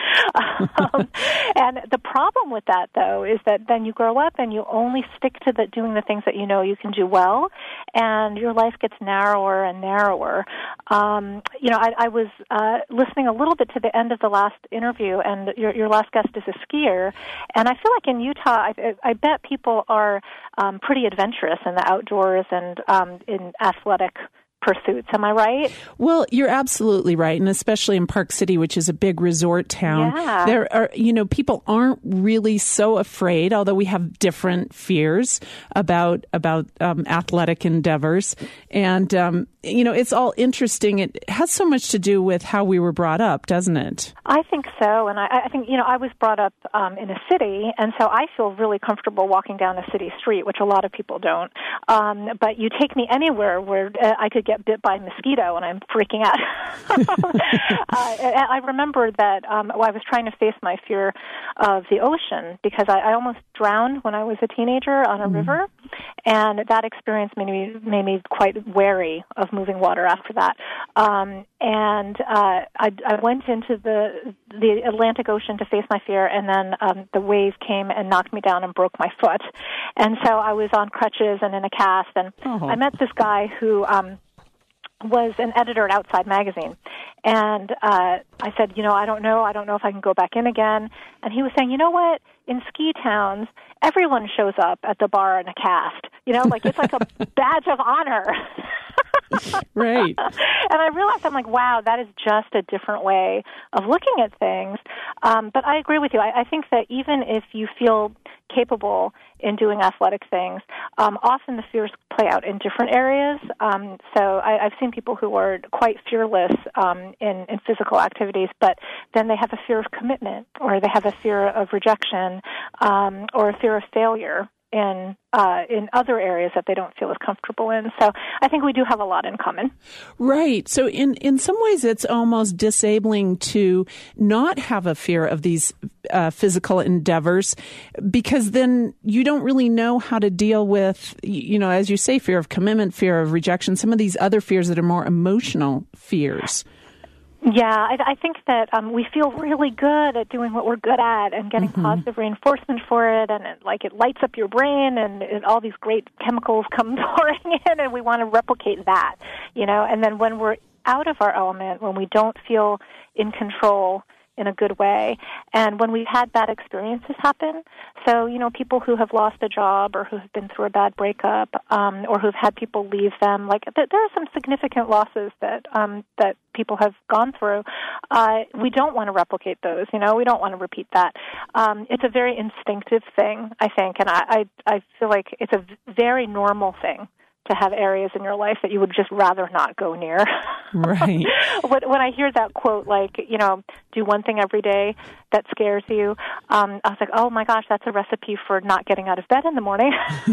um, and the problem with that, though, is that then you grow up and you only stick to the, doing the things that you know you can do well, and your life gets narrower and narrower. Um, you know, I, I was uh, listening a little bit to the end of the last interview, and your, your last guest is a skier, and I feel like in Utah, I, I bet people are um, pretty adventurous in the outdoors and um, in athletic pursuits. Am I right? Well, you're absolutely right. And especially in Park City, which is a big resort town, yeah. there are, you know, people aren't really so afraid, although we have different fears about, about um, athletic endeavors. And, um, you know, it's all interesting. It has so much to do with how we were brought up, doesn't it? I think so. And I, I think, you know, I was brought up um, in a city, and so I feel really comfortable walking down a city street, which a lot of people don't. Um, but you take me anywhere where uh, I could get bit by a mosquito and I'm freaking out. uh, I remember that um, well, I was trying to face my fear of the ocean because I, I almost drowned when I was a teenager on a mm. river, and that experience made me, made me quite wary of moving water after that. Um, and uh, I, I went into the the Atlantic Ocean to face my fear, and then um, the wave came and knocked me down and broke my foot. And so I was on crutches and in a cast, and oh. I met this guy who um, was an editor at Outside Magazine. And uh, I said, you know, I don't know. I don't know if I can go back in again. And he was saying, you know what? In ski towns, everyone shows up at the bar in a cast. You know, like it's like a badge of honor. Right. And I realized, I'm like, wow, that is just a different way of looking at things. Um, but I agree with you. I, I think that even if you feel capable in doing athletic things, um, often the fears play out in different areas. Um, so I, I've seen people who are quite fearless um, in, in physical activities, but then they have a fear of commitment, or they have a fear of rejection, um, or a fear of failure in uh, in other areas that they don't feel as comfortable in. So I think we do have a lot in common. Right. So in, in some ways, it's almost disabling to not have a fear of these uh, physical endeavors, because then you don't really know how to deal with, you know, as you say, fear of commitment, fear of rejection, some of these other fears that are more emotional fears. Yeah, I, I think that um, we feel really good at doing what we're good at and getting mm-hmm. positive reinforcement for it, and it, like it lights up your brain, and it, all these great chemicals come pouring in, and we want to replicate that, you know. And then when we're out of our element, when we don't feel in control in a good way, and when we've had bad experiences happen, so, you know, people who have lost a job or who have been through a bad breakup, um, or who've had people leave them, like th- there are some significant losses that um, that people have gone through. Uh, we don't want to replicate those, you know, we don't want to repeat that. Um, it's a very instinctive thing, I think, and I, I, I feel like it's a v- very normal thing to have areas in your life that you would just rather not go near. Right. when, when I hear that quote, like, you know, do one thing every day that scares you, um, I was like, oh my gosh, that's a recipe for not getting out of bed in the morning.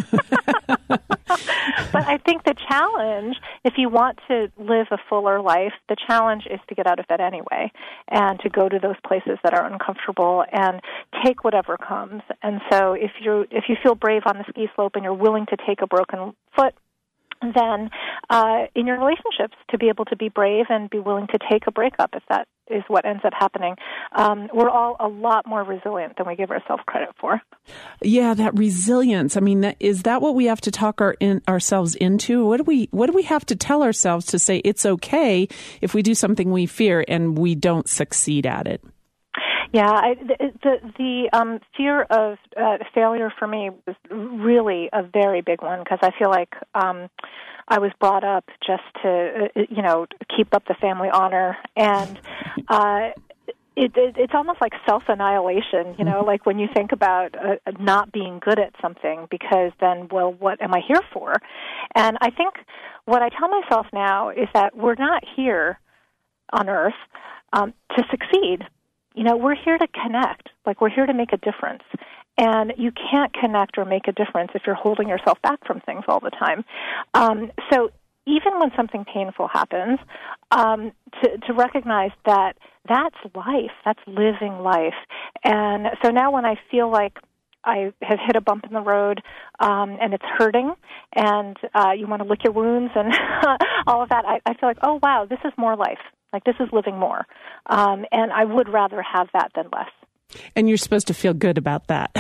But I think the challenge, if you want to live a fuller life, the challenge is to get out of bed anyway and to go to those places that are uncomfortable and take whatever comes. And so if you if you feel brave on the ski slope and you're willing to take a broken foot, than uh, in your relationships to be able to be brave and be willing to take a breakup if that is what ends up happening. Um, we're all a lot more resilient than we give ourselves credit for. Yeah, that resilience. I mean, that, is that what we have to talk our, in, ourselves into? What do we What do we have to tell ourselves to say it's okay if we do something we fear and we don't succeed at it? Yeah, I, the the, the um, fear of uh, failure for me was really a very big one because I feel like um, I was brought up just to, uh, you know, keep up the family honor, and uh, it, it, it's almost like self-annihilation, you know, like when you think about uh, not being good at something because then, well, what am I here for? And I think what I tell myself now is that we're not here on Earth um, to succeed. You know, we're here to connect, like we're here to make a difference. And you can't connect or make a difference if you're holding yourself back from things all the time. Um, so even when something painful happens, um, to, to recognize that that's life, that's living life. And so now when I feel like I have hit a bump in the road um, and it's hurting and uh, you want to lick your wounds and all of that, I, I feel like, oh, wow, this is more life. Like, this is living more. Um, and I would rather have that than less. And you're supposed to feel good about that.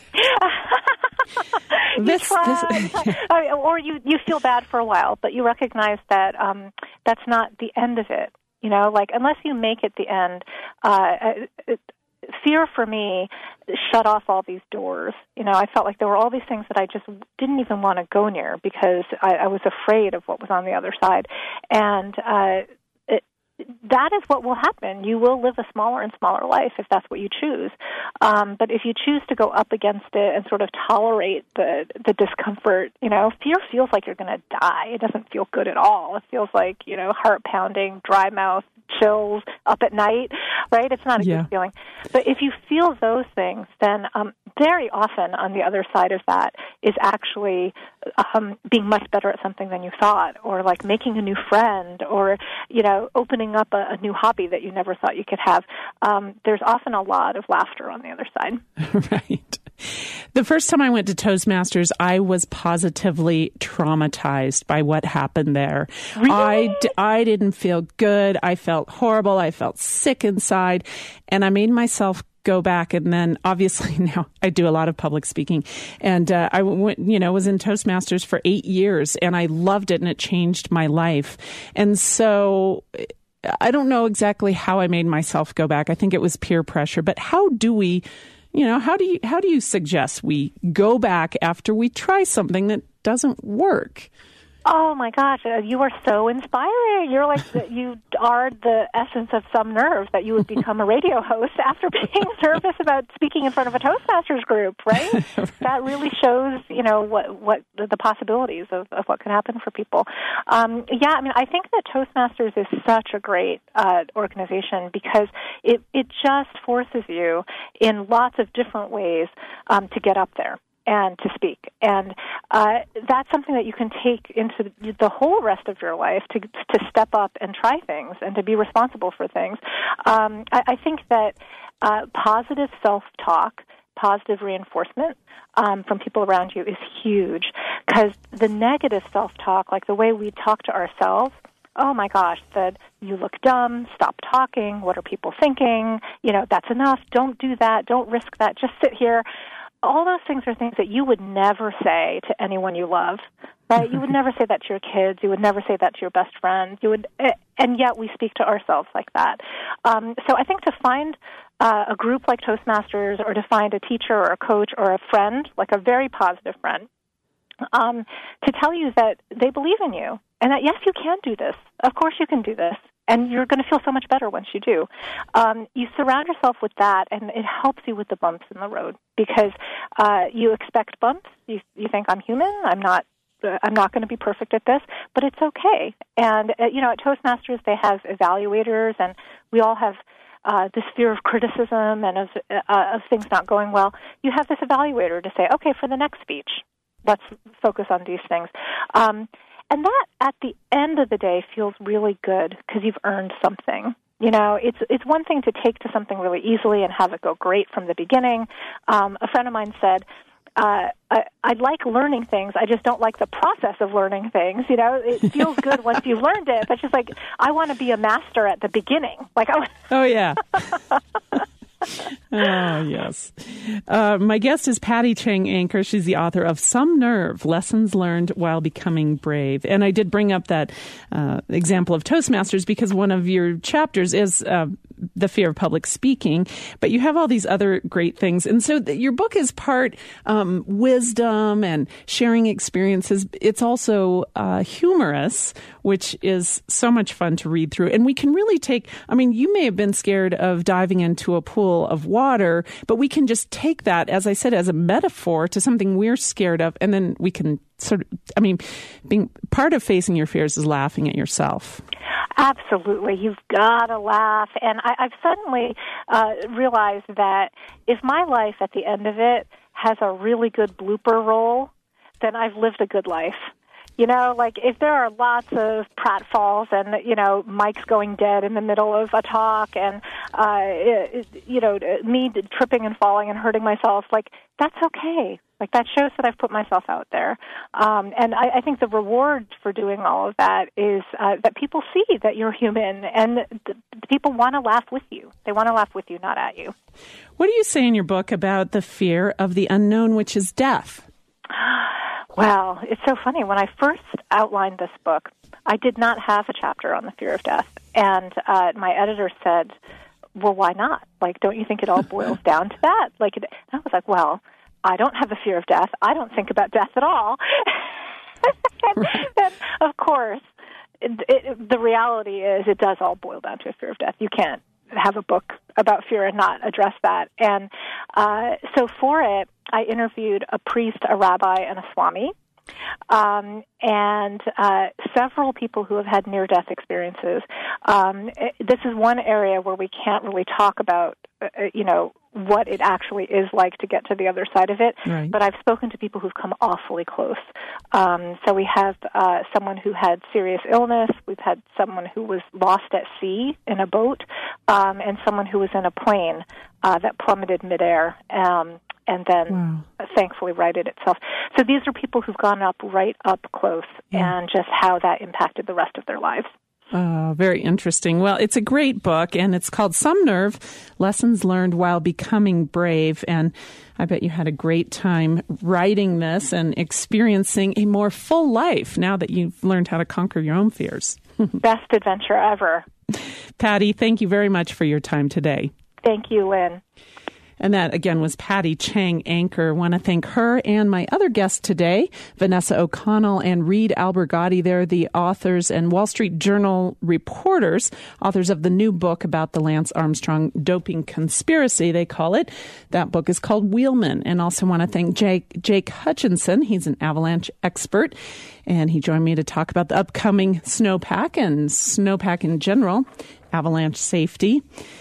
this, try, this, yeah. Or you, you feel bad for a while, but you recognize that um, that's not the end of it. You know, like, unless you make it the end, uh, it, fear for me shut off all these doors. You know, I felt like there were all these things that I just didn't even want to go near because I, I was afraid of what was on the other side. And uh that is what will happen. You will live a smaller and smaller life if that's what you choose. Um, but if you choose to go up against it and sort of tolerate the the discomfort, you know, fear feels like you're going to die. It doesn't feel good at all. It feels like, you know, heart pounding, dry mouth, chills, up at night, right? It's not a yeah. good feeling. But if you feel those things, then um, very often on the other side of that is actually um, being much better at something than you thought, or like making a new friend, or, you know, opening up a, a new hobby that you never thought you could have. Um, there's often a lot of laughter on the other side. Right. The first time I went to Toastmasters, I was positively traumatized by what happened there. Really? I, d- I didn't feel good. I felt horrible. I felt sick inside. And I made myself go back. And then obviously now I do a lot of public speaking. And uh, I went, you know, was in Toastmasters for eight years and I loved it and it changed my life. And so I don't know exactly how I made myself go back. I think it was peer pressure. But how do we... You know, how do you how do you suggest we go back after we try something that doesn't work? Oh, my gosh, you are so inspiring. You're like, the, you are the essence of some nerve that you would become a radio host after being nervous about speaking in front of a Toastmasters group, right? Right. That really shows, you know, what, what the possibilities of, of what can happen for people. Um, yeah, I mean, I think that Toastmasters is such a great uh, organization because it, it just forces you in lots of different ways um, to get up there and to speak. And uh, that's something that you can take into the whole rest of your life to to step up and try things and to be responsible for things. Um, I, I think that uh, positive self-talk, positive reinforcement um, from people around you is huge, because the negative self-talk, like the way we talk to ourselves, oh my gosh, that you look dumb, stop talking, what are people thinking, you know, that's enough, don't do that, don't risk that, just sit here. All those things are things that you would never say to anyone you love, right? You would never say that to your kids. You would never say that to your best friend. You would, and yet we speak to ourselves like that. Um, so I think to find uh, a group like Toastmasters, or to find a teacher or a coach or a friend, like a very positive friend, um, to tell you that they believe in you and that, yes, you can do this. Of course you can do this. And you're going to feel so much better once you do. Um, you surround yourself with that, and it helps you with the bumps in the road, because uh, you expect bumps. You, you think, I'm human. I'm not. Uh, I'm not going to be perfect at this, but it's okay. And uh, you know, at Toastmasters, they have evaluators, and we all have uh, this fear of criticism and of, uh, of things not going well. You have this evaluator to say, okay, for the next speech, let's focus on these things. Um, And that, at the end of the day, feels really good because you've earned something. You know, it's it's one thing to take to something really easily and have it go great from the beginning. Um, a friend of mine said, uh, I, I like learning things. I just don't like the process of learning things. You know, it feels good once you've learned it, but just like I want to be a master at the beginning. Like, I oh yeah. Oh, yes. Uh, my guest is Patty Chang Anchor. She's the author of Some Nerve, Lessons Learned While Becoming Brave. And I did bring up that uh, example of Toastmasters because one of your chapters is uh, the fear of public speaking, but you have all these other great things. And so th- your book is part um, wisdom and sharing experiences. It's also uh, humorous, which is so much fun to read through. And we can really take, I mean, you may have been scared of diving into a pool of water, but we can just take that, as I said, as a metaphor to something we're scared of. And then we can sort of, I mean, being part of facing your fears is laughing at yourself. Absolutely. You've got to laugh. And I, I've suddenly uh, realized that if my life at the end of it has a really good blooper roll, then I've lived a good life. You know, like if there are lots of pratfalls and, you know, Mike's going dead in the middle of a talk and, uh, it, you know, me tripping and falling and hurting myself, like that's okay. Like that shows that I've put myself out there. Um, and I, I think the reward for doing all of that is uh, that people see that you're human and th- people want to laugh with you. They want to laugh with you, not at you. What do you say in your book about the fear of the unknown, which is death? Well, it's so funny. When I first outlined this book, I did not have a chapter on the fear of death. And uh, my editor said, well, why not? Like, don't you think it all boils down to that? Like, it, and I was like, well, I don't have a fear of death. I don't think about death at all. and, and, of course, it, it, the reality is it does all boil down to a fear of death. You can't have a book about fear and not address that. And uh, so for it, I interviewed a priest, a rabbi, and a swami, um, and uh, several people who have had near-death experiences. Um, it, this is one area where we can't really talk about, uh, you know, what it actually is like to get to the other side of it. Right. But I've spoken to people who've come awfully close. Um, so we have uh, someone who had serious illness. We've had someone who was lost at sea in a boat, um, and someone who was in a plane uh, that plummeted midair. Um, and then wow. thankfully righted itself. So these are people who've gone up right up close yeah. and just how that impacted the rest of their lives. Oh, very interesting. Well, it's a great book, and it's called Some Nerve, Lessons Learned While Becoming Brave. And I bet you had a great time writing this and experiencing a more full life now that you've learned how to conquer your own fears. Best adventure ever. Patty, thank you very much for your time today. Thank you, Lynn. And that, again, was Patty Chang Anchor. I want to thank her and my other guests today, Vanessa O'Connell and Reed Albergotti. They're the authors and Wall Street Journal reporters, authors of the new book about the Lance Armstrong doping conspiracy, they call it. That book is called Wheelman. And also want to thank Jake, Jake Hutchinson. He's an avalanche expert. And he joined me to talk about the upcoming snowpack and snowpack in general, avalanche safety.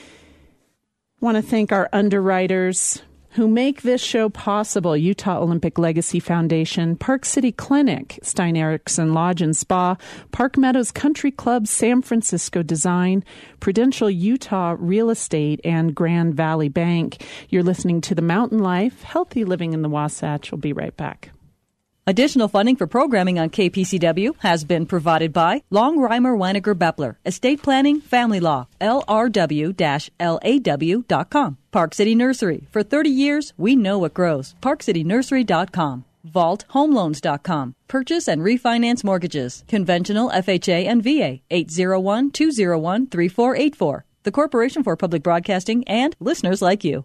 Want to thank our underwriters who make this show possible: Utah Olympic Legacy Foundation, Park City Clinic, Stein Erikson Lodge and Spa, Park Meadows Country Club, San Francisco Design, Prudential Utah Real Estate, and Grand Valley Bank. You're listening to The Mountain Life, Healthy Living in the Wasatch. We'll be right back. Additional funding for programming on K P C W has been provided by Longheimer Weiniger Beppler, Estate Planning, Family Law, L R W L A W dot com. Park City Nursery. For thirty years, we know what grows. park city nursery dot com. Vault Home Loans dot com. Purchase and refinance mortgages. Conventional F H A and V A. eight zero one, two zero one, three four eight four. The Corporation for Public Broadcasting and listeners like you.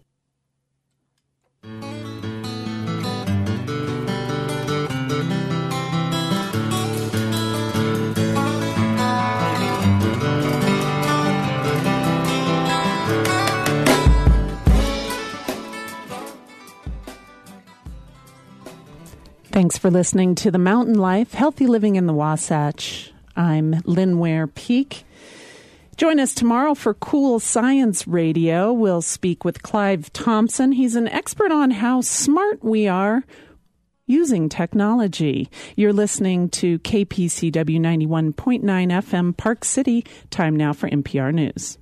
Thanks for listening to The Mountain Life, Healthy Living in the Wasatch. I'm Lynn Ware Peak. Join us tomorrow for Cool Science Radio. We'll speak with Clive Thompson. He's an expert on how smart we are using technology. You're listening to K P C W ninety-one point nine F M Park City. Time now for N P R News.